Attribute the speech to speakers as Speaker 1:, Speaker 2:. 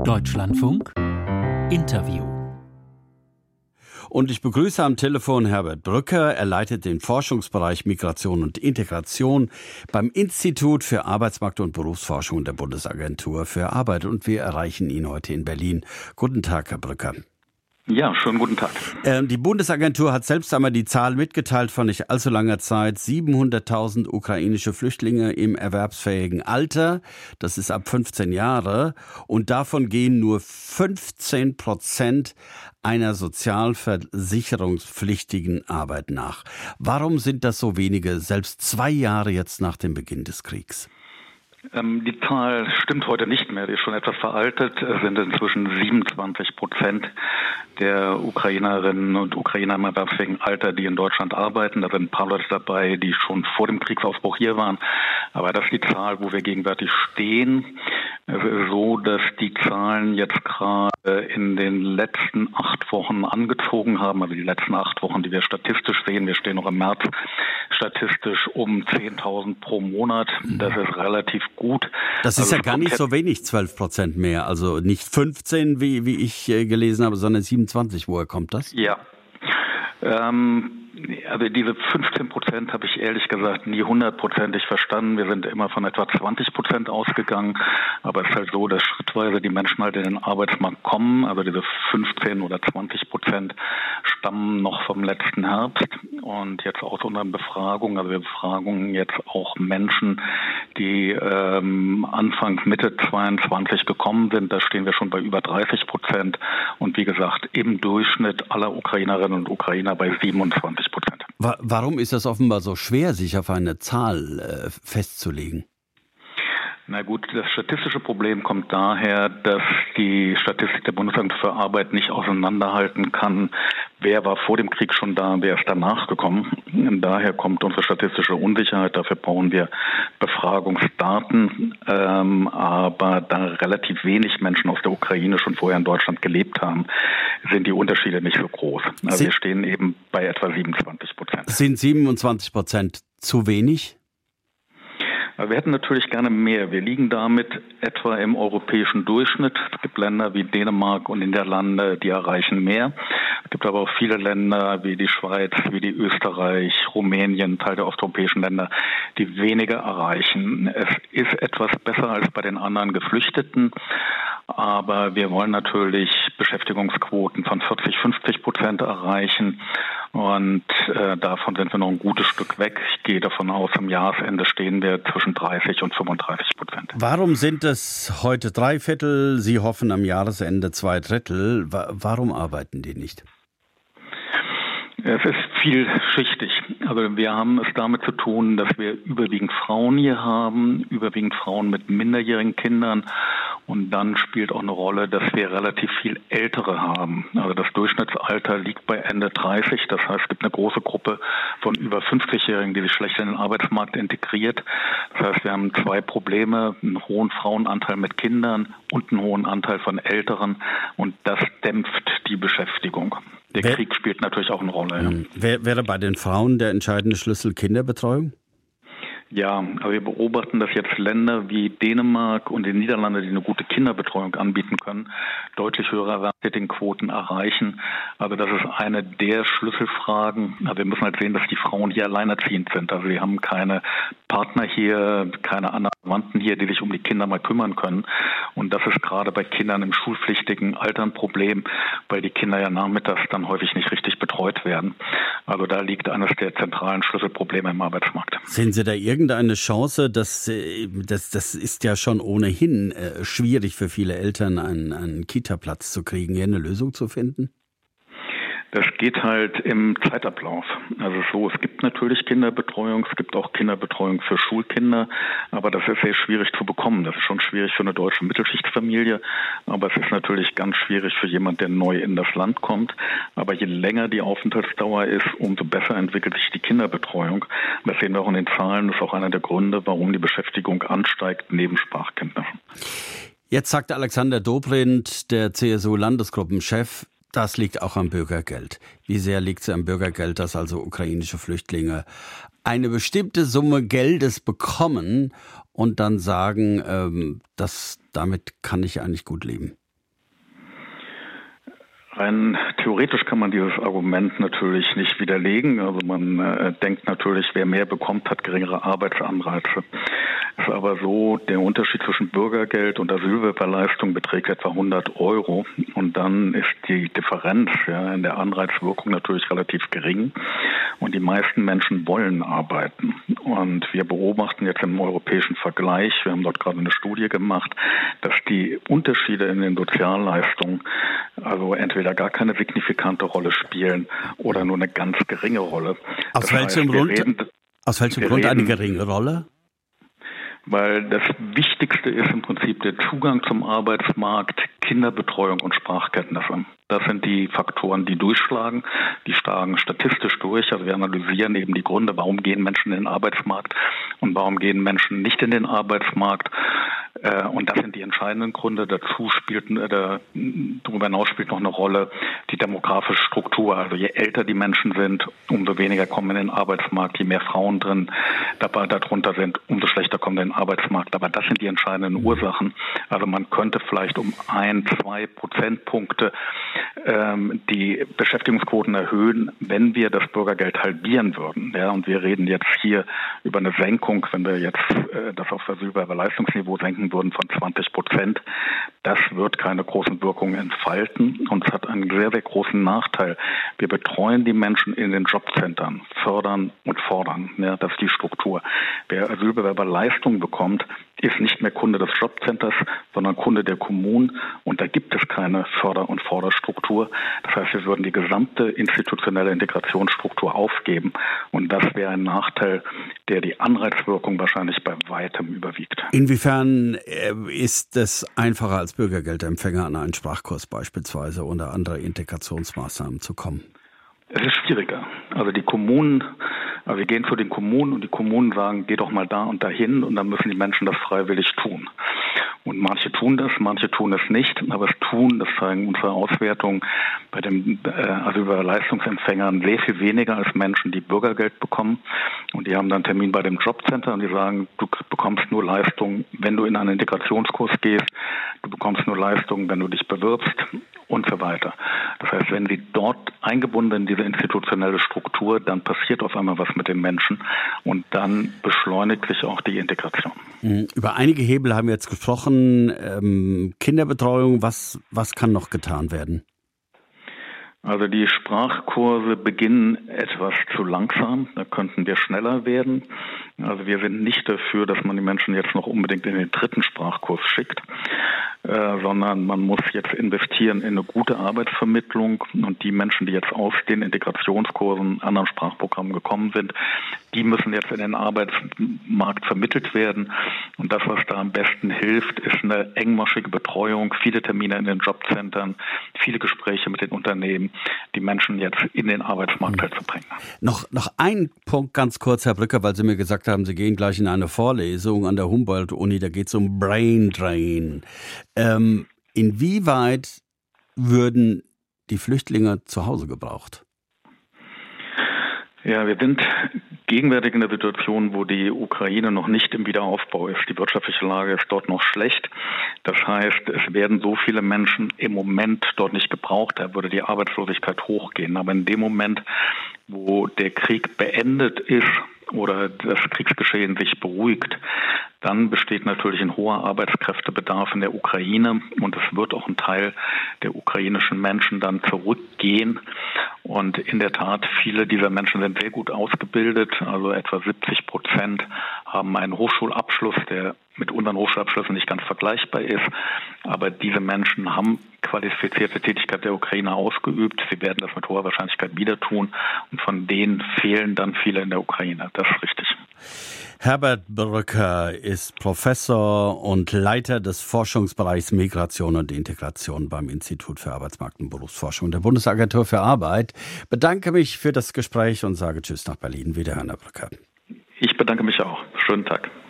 Speaker 1: Deutschlandfunk Interview.
Speaker 2: Und ich begrüße am Telefon Herbert Brücker. Er leitet den Forschungsbereich Migration und Integration beim Institut für Arbeitsmarkt- und Berufsforschung der Bundesagentur für Arbeit. Und wir erreichen ihn heute in Berlin. Guten Tag, Herr Brücker.
Speaker 3: Ja, schönen guten Tag.
Speaker 2: Die Bundesagentur hat selbst einmal die Zahl mitgeteilt von nicht allzu langer Zeit. 700.000 ukrainische Flüchtlinge im erwerbsfähigen Alter. Das ist ab 15 Jahre. Und davon gehen nur 15% einer sozialversicherungspflichtigen Arbeit nach. Warum sind das so wenige, selbst 2 Jahre jetzt nach dem Beginn des Kriegs?
Speaker 3: Die Zahl stimmt heute nicht mehr, die ist schon etwas veraltet. Es sind inzwischen 27% der Ukrainerinnen und Ukrainer im erwerbsfähigen Alter, die in Deutschland arbeiten. Da sind ein paar Leute dabei, die schon vor dem Kriegsausbruch hier waren. Aber das ist die Zahl, wo wir gegenwärtig stehen. Es ist so, dass die Zahlen jetzt gerade in den letzten 8 Wochen angezogen haben. Also die letzten 8 Wochen, die wir statistisch sehen. Wir stehen noch im März statistisch um 10.000 pro Monat. Das ist relativ gut.
Speaker 2: Das ist ja gar nicht so wenig, 12% mehr. Also nicht 15, wie ich gelesen habe, sondern 27. Woher kommt das?
Speaker 3: Ja. Also diese 15% habe ich ehrlich gesagt nie 100%ig verstanden. Wir sind immer von etwa 20% ausgegangen. Aber es ist halt so, dass schrittweise die Menschen halt in den Arbeitsmarkt kommen. Also diese 15 oder 20% stammen noch vom letzten Herbst. Und jetzt aus unseren Befragungen, also wir befragen jetzt auch Menschen, die Anfang, Mitte 22 gekommen sind. Da stehen wir schon bei über 30%. Und wie gesagt, im Durchschnitt aller Ukrainerinnen und Ukrainer bei 27%.
Speaker 2: Warum ist das offenbar so schwer, sich auf eine Zahl festzulegen?
Speaker 3: Na gut, das statistische Problem kommt daher, dass die Statistik der Bundesagentur für Arbeit nicht auseinanderhalten kann, wer war vor dem Krieg schon da, wer ist danach gekommen. Und daher kommt unsere statistische Unsicherheit. Dafür brauchen wir Befragungsdaten. Aber da relativ wenig Menschen aus der Ukraine schon vorher in Deutschland gelebt haben, sind die Unterschiede nicht so groß. Also wir stehen eben bei etwa 27%.
Speaker 2: Sind 27% zu wenig?
Speaker 3: Wir hätten natürlich gerne mehr. Wir liegen damit etwa im europäischen Durchschnitt. Es gibt Länder wie Dänemark und Niederlande, die erreichen mehr. Es gibt aber auch viele Länder wie die Schweiz, wie die Österreich, Rumänien, Teil der osteuropäischen Länder, die weniger erreichen. Es ist etwas besser als bei den anderen Geflüchteten. Aber wir wollen natürlich Beschäftigungsquoten von 40-50% erreichen. Und davon sind wir noch ein gutes Stück weg. Ich gehe davon aus, am Jahresende stehen wir zwischen 30 und 35%.
Speaker 2: Warum sind es heute 3/4? Sie hoffen am Jahresende 2/3. Warum arbeiten die nicht?
Speaker 3: Es ist vielschichtig. Also wir haben es damit zu tun, dass wir überwiegend Frauen hier haben, überwiegend Frauen mit minderjährigen Kindern. Und dann spielt auch eine Rolle, dass wir relativ viel Ältere haben. Also das Durchschnittsalter liegt bei Ende 30. Das heißt, es gibt eine große Gruppe von über 50-Jährigen, die sich schlecht in den Arbeitsmarkt integriert. Das heißt, wir haben 2 Probleme, einen hohen Frauenanteil mit Kindern und einen hohen Anteil von Älteren. Und das dämpft die Beschäftigung. Der Krieg spielt natürlich auch eine Rolle. Ja.
Speaker 2: Wäre bei den Frauen der entscheidende Schlüssel Kinderbetreuung?
Speaker 3: Ja, aber wir beobachten, dass jetzt Länder wie Dänemark und die Niederlande, die eine gute Kinderbetreuung anbieten können, deutlich höhere Erwerbstätigenquoten erreichen. Also das ist eine der Schlüsselfragen. Also wir müssen halt sehen, dass die Frauen hier alleinerziehend sind. Also wir haben keine Partner hier, keine anderen Verwandten hier, die sich um die Kinder mal kümmern können. Und das ist gerade bei Kindern im schulpflichtigen Alter ein Problem, weil die Kinder ja nachmittags dann häufig nicht richtig betreut werden. Also da liegt eines der zentralen Schlüsselprobleme im Arbeitsmarkt.
Speaker 2: Sehen Sie da irgendeine Chance, das ist ja schon ohnehin schwierig für viele Eltern, einen Kita-Platz zu kriegen, hier eine Lösung zu finden?
Speaker 3: Das geht halt im Zeitablauf. Also so, es gibt natürlich Kinderbetreuung, es gibt auch Kinderbetreuung für Schulkinder, aber das ist sehr schwierig zu bekommen. Das ist schon schwierig für eine deutsche Mittelschichtsfamilie, aber es ist natürlich ganz schwierig für jemand, der neu in das Land kommt. Aber je länger die Aufenthaltsdauer ist, umso besser entwickelt sich die Kinderbetreuung. Das sehen wir auch in den Zahlen. Das ist auch einer der Gründe, warum die Beschäftigung ansteigt, neben Sprachkenntnissen.
Speaker 2: Jetzt sagt Alexander Dobrindt, der CSU-Landesgruppenchef, das liegt auch am Bürgergeld. Wie sehr liegt es am Bürgergeld, dass also ukrainische Flüchtlinge eine bestimmte Summe Geldes bekommen und dann sagen, damit kann ich eigentlich gut leben?
Speaker 3: Rein theoretisch kann man dieses Argument natürlich nicht widerlegen. Also man denkt natürlich, wer mehr bekommt, hat geringere Arbeitsanreize. Es ist aber so, der Unterschied zwischen Bürgergeld und Asylbewerberleistung beträgt etwa 100 €. Und dann ist die Differenz in der Anreizwirkung natürlich relativ gering. Und die meisten Menschen wollen arbeiten. Und wir beobachten jetzt im europäischen Vergleich, wir haben dort gerade eine Studie gemacht, dass die Unterschiede in den Sozialleistungen also entweder gar keine signifikante Rolle spielen oder nur eine ganz geringe Rolle.
Speaker 2: Aus welchem Grund eine geringe Rolle?
Speaker 3: Weil das Wichtigste ist im Prinzip der Zugang zum Arbeitsmarkt, Kinderbetreuung und Sprachkenntnisse. Das sind die Faktoren, die durchschlagen. Die schlagen statistisch durch. Also wir analysieren eben die Gründe, warum gehen Menschen in den Arbeitsmarkt und warum gehen Menschen nicht in den Arbeitsmarkt. Und das sind die entscheidenden Gründe. Darüber hinaus spielt noch eine Rolle die demografische Struktur. Also je älter die Menschen sind, umso weniger kommen in den Arbeitsmarkt. Je mehr Frauen darunter sind, umso schlechter kommen in den Arbeitsmarkt. Aber das sind die entscheidenden Ursachen. Also man könnte vielleicht um 1-2 Prozentpunkte die Beschäftigungsquoten erhöhen, wenn wir das Bürgergeld halbieren würden. Ja, und wir reden jetzt hier über eine Senkung, wenn wir jetzt das auf Asylbewerberleistungsniveau senken würden von 20%. Das wird keine großen Wirkungen entfalten und es hat einen sehr, sehr großen Nachteil. Wir betreuen die Menschen in den Jobcentern, fördern und fordern. Ja, das ist die Struktur. Wer Asylbewerberleistung bekommt, ist nicht mehr Kunde des Jobcenters, sondern Kunde der Kommunen. Und da gibt es keine Förder- und Forderstruktur. Das heißt, wir würden die gesamte institutionelle Integrationsstruktur aufgeben. Und das wäre ein Nachteil, der die Anreizwirkung wahrscheinlich bei weitem überwiegt.
Speaker 2: Inwiefern ist es einfacher als Bürgergeldempfänger an einen Sprachkurs beispielsweise oder andere Integrationsmaßnahmen zu kommen?
Speaker 3: Es ist schwieriger. Also wir gehen zu den Kommunen und die Kommunen sagen, geh doch mal da und dahin und dann müssen die Menschen das freiwillig tun. Und manche tun das, manche tun es nicht, aber es tun, das zeigen unsere Auswertungen bei den Asylbewerberleistungsempfängern sehr viel weniger als Menschen, die Bürgergeld bekommen. Und die haben dann einen Termin bei dem Jobcenter und die sagen, du bekommst nur Leistung, wenn du in einen Integrationskurs gehst, du bekommst nur Leistung, wenn du dich bewirbst und so weiter. Das heißt, wenn sie dort eingebunden sind in diese institutionelle Struktur, dann passiert auf einmal was mit den Menschen und dann beschleunigt sich auch die Integration.
Speaker 2: Über einige Hebel haben wir jetzt gesprochen. Kinderbetreuung, was kann noch getan werden?
Speaker 3: Also die Sprachkurse beginnen etwas zu langsam, da könnten wir schneller werden. Also wir sind nicht dafür, dass man die Menschen jetzt noch unbedingt in den 3. Sprachkurs schickt, sondern man muss jetzt investieren in eine gute Arbeitsvermittlung und die Menschen, die jetzt aus den Integrationskursen, anderen Sprachprogrammen gekommen sind, die müssen jetzt in den Arbeitsmarkt vermittelt werden. Und das, was da am besten hilft, ist eine engmaschige Betreuung, viele Termine in den Jobcentern, viele Gespräche mit den Unternehmen, die Menschen jetzt in den Arbeitsmarkt zu bringen.
Speaker 2: Noch ein Punkt ganz kurz, Herr Brücker, weil Sie mir gesagt haben, Sie gehen gleich in eine Vorlesung an der Humboldt-Uni, da geht es um Brain Drain. Inwieweit würden die Flüchtlinge zu Hause gebraucht?
Speaker 3: Ja, wir sind gegenwärtig in der Situation, wo die Ukraine noch nicht im Wiederaufbau ist. Die wirtschaftliche Lage ist dort noch schlecht. Das heißt, es werden so viele Menschen im Moment dort nicht gebraucht. Da würde die Arbeitslosigkeit hochgehen. Aber in dem Moment, wo der Krieg beendet ist oder das Kriegsgeschehen sich beruhigt, dann besteht natürlich ein hoher Arbeitskräftebedarf in der Ukraine und es wird auch ein Teil der ukrainischen Menschen dann zurückgehen. Und in der Tat, viele dieser Menschen sind sehr gut ausgebildet, also etwa 70% haben einen Hochschulabschluss, der mit unseren Hochschulabschlüssen nicht ganz vergleichbar ist. Aber diese Menschen haben qualifizierte Tätigkeit der Ukraine ausgeübt. Sie werden das mit hoher Wahrscheinlichkeit wieder tun. Und von denen fehlen dann viele in der Ukraine. Das ist richtig.
Speaker 2: Herbert Brücker ist Professor und Leiter des Forschungsbereichs Migration und Integration beim Institut für Arbeitsmarkt und Berufsforschung der Bundesagentur für Arbeit. Bedanke mich für das Gespräch und sage Tschüss nach Berlin. Wiederhören, Herr Brücker.
Speaker 3: Ich bedanke mich auch. Schönen Tag.